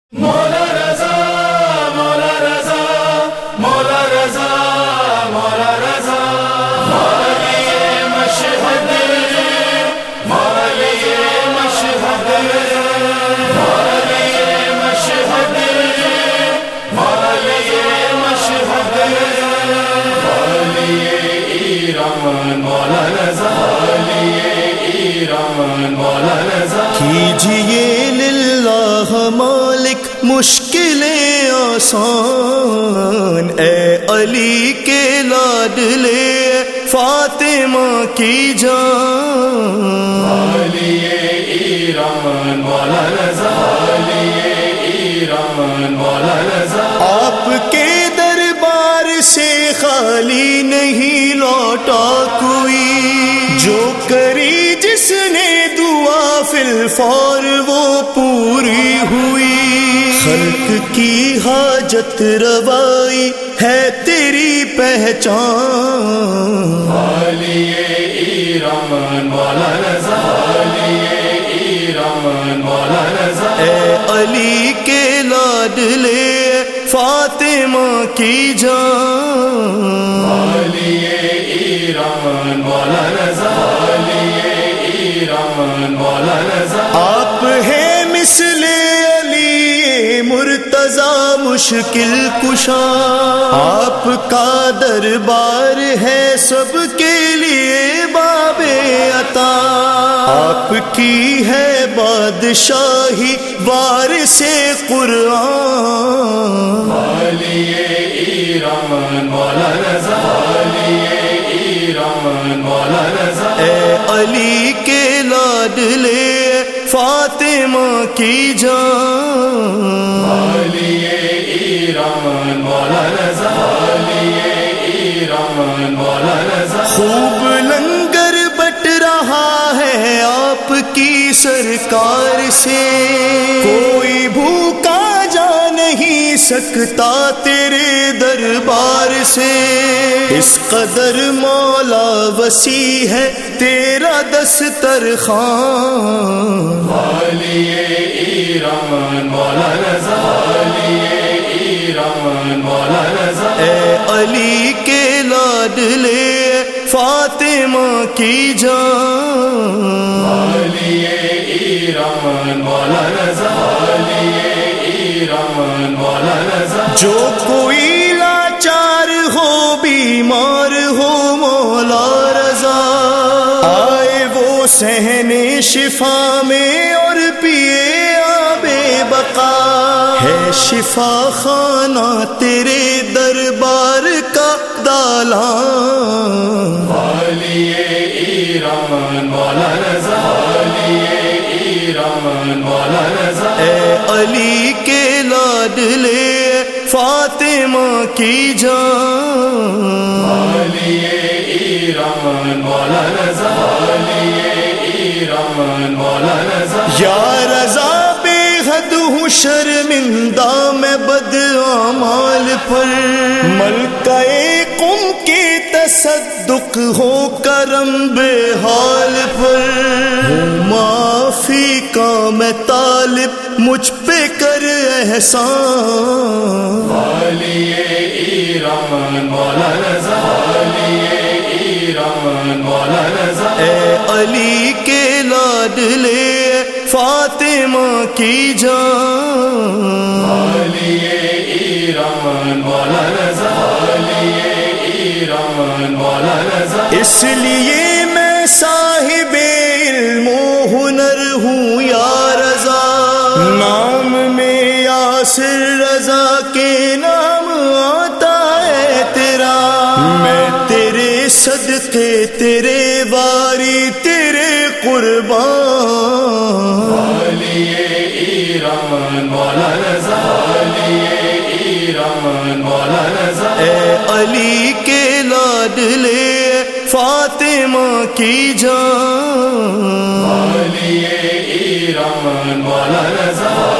مولا رضا مولا رضا مولا رضا مولا رضا مولی مشہد مولی مشہد مولی مشہد مولی مشہد مولی ایران مولا رضا مولی ایران مولا رضا کیجئے للہ مالک مشکلیں آسان، اے علی کے لاڈلے فاطمہ کی جان۔ مولی ایران مولا رضا مولی ایران مولا رضا آپ کے دربار سے خالی نہیں لوٹا کوئی، جو کری جس نے دعا فی الفور وہ پوری ہوئی۔ خلق کی حاجت روائی ہے تیری پہچان۔ مولی ایران مولا رضا مولی ایران مولا رضا اے علی کے لاڈلے فاطمہ کی جان۔ مولی ایران مولا رضا مولی ایران مولا رضا آپ ہیں مثل علی مرتضیٰ مشکل کشا، آپ کا دربار ہے سب کے لیے باب عطا، آپ کی ہے بادشاہی وارث قرآن۔ مولی ایران مولا رضا مولی ایران مولا رضا اے علی کے لاڈلے فاطمہ کی جان۔ مولی ایران مولا رضا مولی ایران مولا رضا خوب لنگر بٹ رہا ہے آپ کی سرکار سے، کوئی بھوکا جا نہیں سکتا تیرے دربار سے۔ اس قدر مولا وسیع ہے تیرا دسترخوان۔ مولی ایران مولا رضا مولی ایران مولا رضا اے علی کے لاڈلے فاطمہ کی جان۔ مولی ایران مولا رضا مولی ایران مولا رضا جو کوئی لاچار ہو بیمار ہو مولا رضا آئے وہ صحن شفا میں اور پیے آب بقا، ہے شفا خانہ تیرے دربار کا دالان۔ مولی ایران مولا رضا مولی ایران مولا رضا اے علی کے لاڈلے فاطمہ کی جان۔ مولی ایران مولا رضا مولی ایران مولا رضا یا رضا بے حد ہوں شرمندہ میں بد اعمال پر، ملکہ قم کے تصدق ہو کرم بے حال پر، ہوں معافی کا میں طالب مجھ پہ کر احسان۔ مولی ایران مولا رضا مولی ایران مولا رضا اے علی کے لاڈلے فاطمہ کی جان۔ مولی ایران مولا رضا مولی ایران مولا رضا اس لیے میں صاحب علم و ہنر ہوں یا رضا، نام میں یاسر رضا کے نام آتا ہے تیرا، میں تیرے صدقے تیرے واری تیرے قربان۔ مولی ایران مولا رضا مولی ایران مولا رضا اے علی کے لاڈلے فاطمہ کی جان۔ مولی ایران مولا رضا